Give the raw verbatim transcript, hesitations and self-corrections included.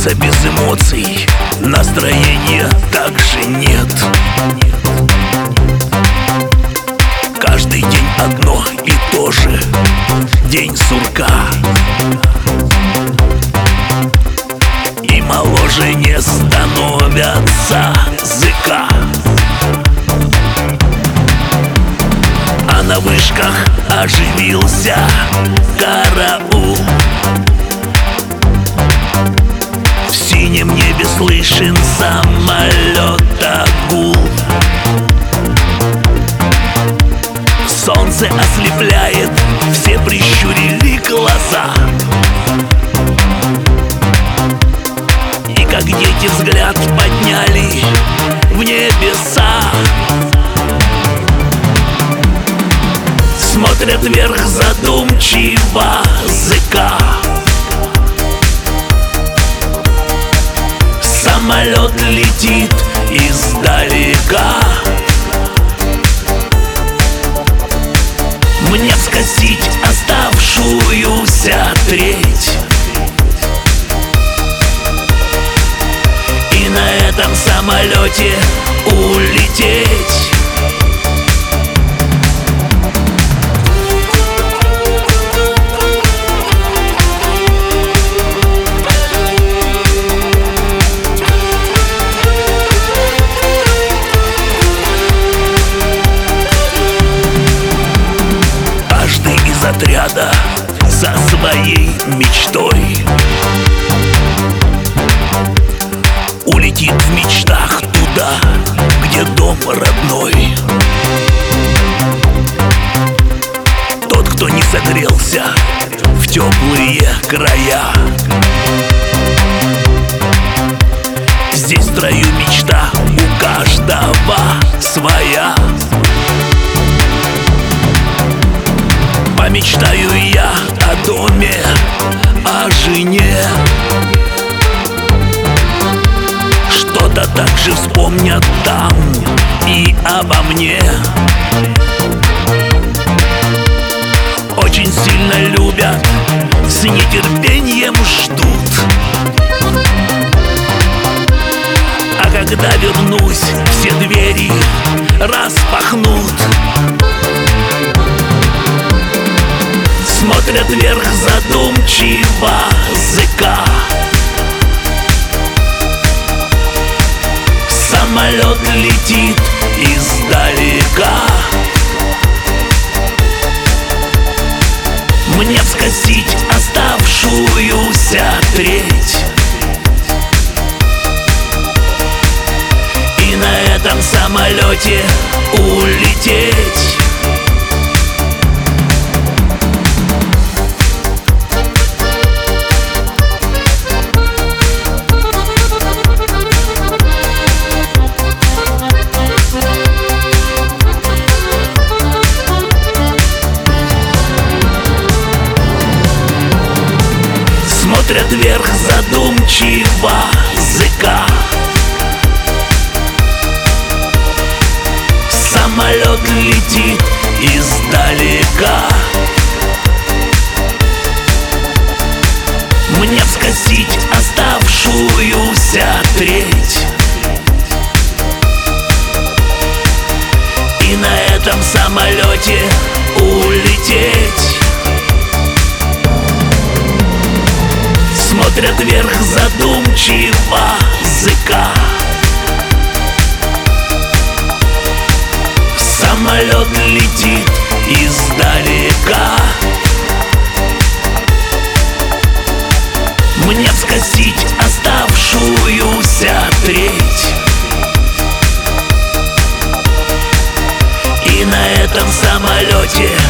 Сердце без эмоций, настроения также нет. Каждый день одно и то же, день сурка. И моложе не становятся зыка. А на вышках оживился караул. В синем небе слышен самолета гул. Солнце ослепляет, все прищурили глаза. И как дети взгляд подняли в небеса. Смотрят вверх задумчиво зыка. Самолет летит издалека. Мне скосить оставшуюся треть и на этом самолете улететь. Отряда за своей мечтой улетит в мечтах туда, где дом родной. Тот, кто не согрелся в теплые края. Здесь в строю мечта у каждого своя. Помечтаю я о доме, о жене. Что-то так же вспомнят там и обо мне. Очень сильно любят, с нетерпением ждут. А когда вернусь, все двери распахнут. Смотрят вверх задумчиво зыка. Самолет летит издалека. Мне скосить оставшуюся треть и на этом самолете улететь. Смотрят вверх задумчиво зыка. Самолет летит издалека. Мне скосить оставшуюся треть и на этом самолете улететь. Смотрят вверх задумчиво зыка. Самолет летит издалека. Мне скосить оставшуюся треть и на этом самолете